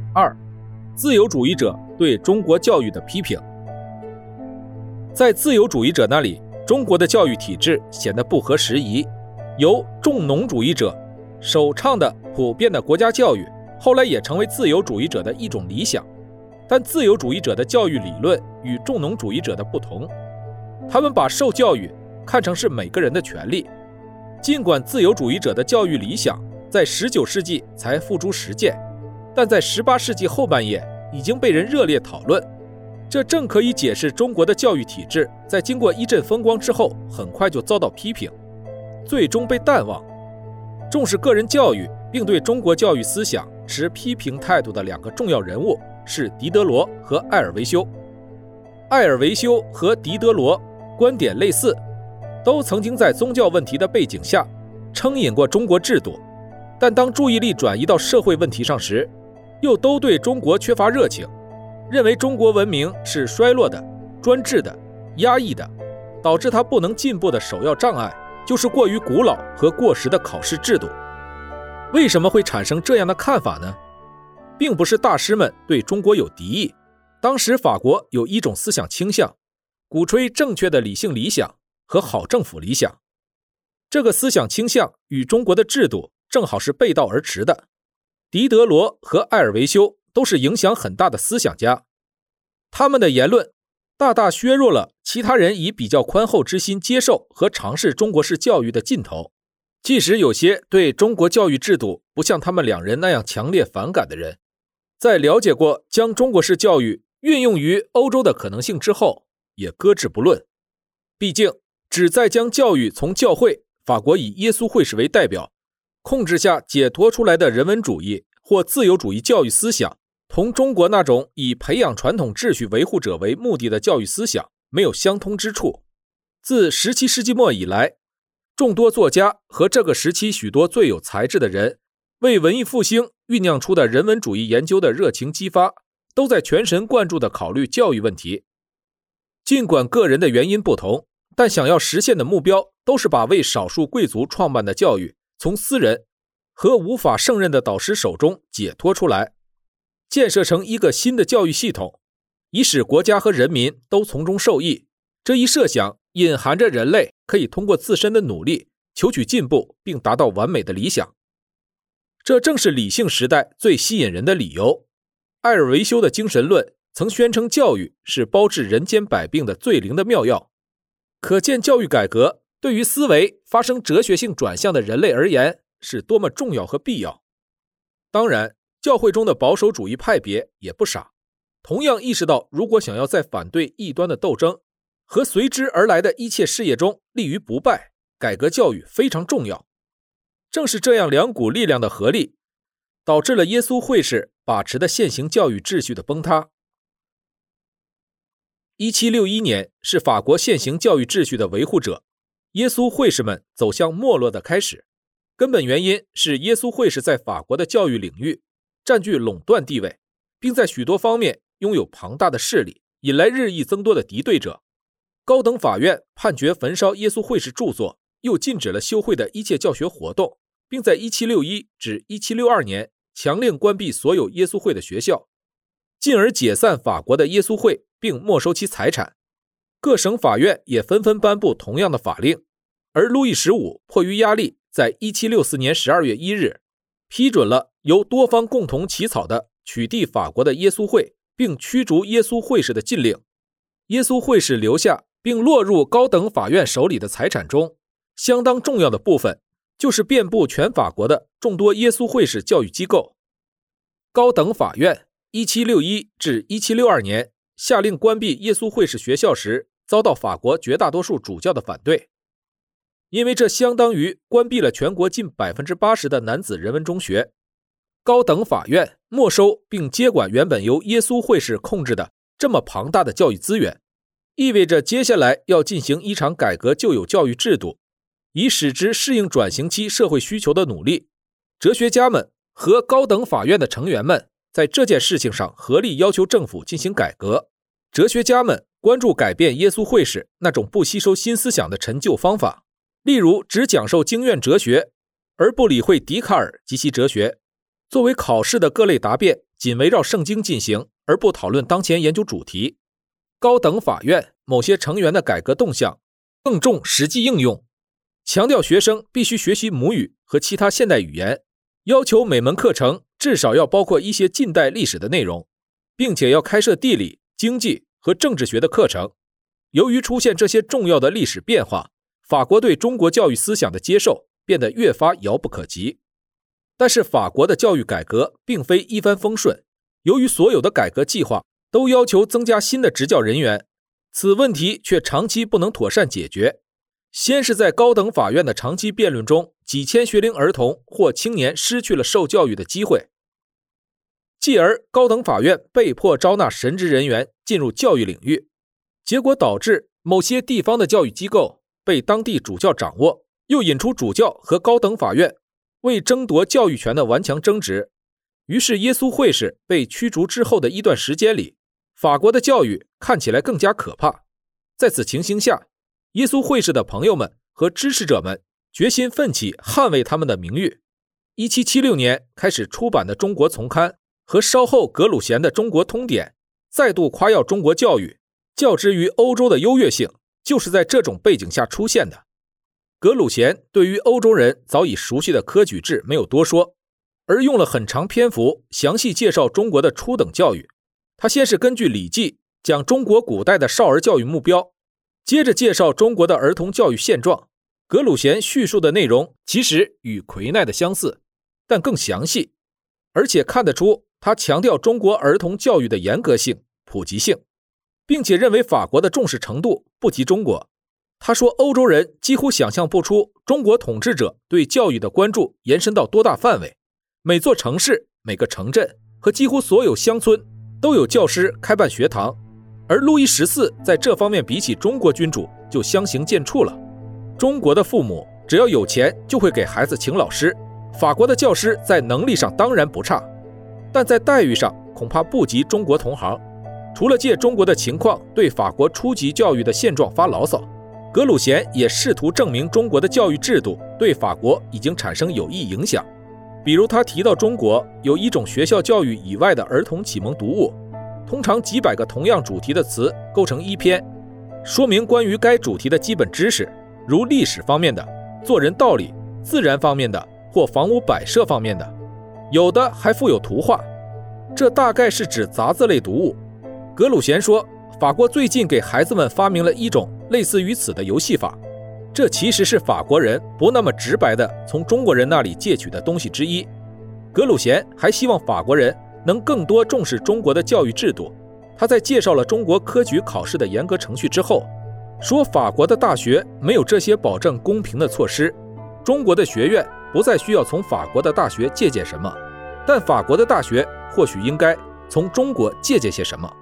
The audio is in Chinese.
2. 自由主义者对中国教育的批评。在自由主义者那里，中国的教育体制显得不合时宜，由重农主义者首倡的普遍的国家教育，后来也成为自由主义者的一种理想。但自由主义者的教育理论与重农主义者的不同，他们把受教育看成是每个人的权利。尽管自由主义者的教育理想在19世纪才付诸实践，但在18世纪后半叶已经被人热烈讨论。这正可以解释中国的教育体制在经过一阵风光之后，很快就遭到批评，最终被淡忘。重视个人教育并对中国教育思想持批评态度的2个重要人物是狄德罗和埃尔维修。埃尔维修和狄德罗观点类似，都曾经在宗教问题的背景下称引过中国制度，但当注意力转移到社会问题上时，又都对中国缺乏热情，认为中国文明是衰落的、专制的、压抑的，导致它不能进步的首要障碍就是过于古老和过时的考试制度。为什么会产生这样的看法呢？并不是大师们对中国有敌意，当时法国有一种思想倾向，鼓吹正确的理性理想和好政府理想。这个思想倾向与中国的制度正好是背道而驰的。狄德罗和埃尔维修都是影响很大的思想家，他们的言论大大削弱了其他人以比较宽厚之心接受和尝试中国式教育的劲头。即使有些对中国教育制度不像他们2人那样强烈反感的人，在了解过将中国式教育运用于欧洲的可能性之后，也搁置不论。毕竟旨在将教育从教会，法国以耶稣会士为代表，控制下解脱出来的人文主义或自由主义教育思想，同中国那种以培养传统秩序维护者为目的的教育思想没有相通之处。自17世纪末以来，众多作家和这个时期许多最有才智的人为文艺复兴酝酿出的人文主义研究的热情激发，都在全神贯注地考虑教育问题。尽管个人的原因不同，但想要实现的目标都是把为少数贵族创办的教育从私人和无法胜任的导师手中解脱出来，建设成一个新的教育系统，以使国家和人民都从中受益。这一设想隐含着人类可以通过自身的努力求取进步并达到完美的理想。这正是理性时代最吸引人的理由。埃尔维修的精神论曾宣称教育是包治人间百病的最灵的妙药，可见教育改革对于思维发生哲学性转向的人类而言是多么重要和必要。当然，教会中的保守主义派别也不傻，同样意识到如果想要在反对异端的斗争和随之而来的一切事业中立于不败，改革教育非常重要。正是这样2股力量的合力，导致了耶稣会士把持的现行教育秩序的崩塌。1761年是法国现行教育秩序的维护者，耶稣会士们走向没落的开始。根本原因是耶稣会士在法国的教育领域占据垄断地位，并在许多方面拥有庞大的势力，引来日益增多的敌对者。高等法院判决焚烧耶稣会士著作，又禁止了修会的一切教学活动，并在1761至1762年强令关闭所有耶稣会的学校，进而解散法国的耶稣会并没收其财产。各省法院也纷纷颁布同样的法令，而路易15迫于压力，在1764年12月1日批准了由多方共同起草的取缔法国的耶稣会并驱逐耶稣会士的禁令。耶稣会士留下并落入高等法院手里的财产中，相当重要的部分就是遍布全法国的众多耶稣会士教育机构。高等法院1761至1762年下令关闭耶稣会士学校时，遭到法国绝大多数主教的反对，因为这相当于关闭了全国近 80% 的男子人文中学。高等法院没收并接管原本由耶稣会士控制的这么庞大的教育资源，意味着接下来要进行一场改革旧有教育制度，以使之适应转型期社会需求的努力。哲学家们和高等法院的成员们在这件事情上合力要求政府进行改革。哲学家们关注改变耶稣会士那种不吸收新思想的陈旧方法，例如只讲授经院哲学而不理会笛卡尔及其哲学。作为考试的各类答辩仅围绕圣经进行，而不讨论当前研究主题。高等法院某些成员的改革动向更重实际应用，强调学生必须学习母语和其他现代语言，要求每门课程至少要包括一些近代历史的内容，并且要开设地理、经济和政治学的课程。由于出现这些重要的历史变化，法国对中国教育思想的接受变得越发遥不可及。但是法国的教育改革并非一帆风顺，由于所有的改革计划都要求增加新的执教人员，此问题却长期不能妥善解决。先是在高等法院的长期辩论中，几千学龄儿童或青年失去了受教育的机会，继而高等法院被迫招纳神职人员进入教育领域，结果导致某些地方的教育机构被当地主教掌握，又引出主教和高等法院为争夺教育权的顽强争执。于是耶稣会士被驱逐之后的一段时间里，法国的教育看起来更加可怕。在此情形下，耶稣会士的朋友们和支持者们决心奋起捍卫他们的名誉。1776年开始出版的《中国丛刊》和稍后格鲁贤的《中国通典》再度夸耀中国教育较之于欧洲的优越性，就是在这种背景下出现的。格鲁贤对于欧洲人早已熟悉的科举制没有多说，而用了很长篇幅详细介绍中国的初等教育。他先是根据《礼记》讲中国古代的少儿教育目标，接着介绍中国的儿童教育现状。格鲁贤叙述的内容其实与魁奈的相似，但更详细，而且看得出他强调中国儿童教育的严格性、普及性，并且认为法国的重视程度不及中国。他说欧洲人几乎想象不出中国统治者对教育的关注延伸到多大范围，每座城市、每个城镇和几乎所有乡村都有教师开办学堂，而路易14在这方面比起中国君主就相形见绌了。中国的父母只要有钱就会给孩子请老师，法国的教师在能力上当然不差，但在待遇上恐怕不及中国同行。除了借中国的情况对法国初级教育的现状发牢骚，格鲁贤也试图证明中国的教育制度对法国已经产生有益影响。比如他提到中国有一种学校教育以外的儿童启蒙读物，通常几百个同样主题的词构成一篇，说明关于该主题的基本知识，如历史方面的、做人道理、自然方面的或房屋摆设方面的，有的还附有图画，这大概是指杂字类读物。格鲁贤说，法国最近给孩子们发明了一种类似于此的游戏法，这其实是法国人不那么直白地从中国人那里借取的东西之一。格鲁贤还希望法国人能更多重视中国的教育制度。他在介绍了中国科举考试的严格程序之后，说法国的大学没有这些保证公平的措施，中国的学院不再需要从法国的大学借鉴什么，但法国的大学或许应该从中国借鉴些什么。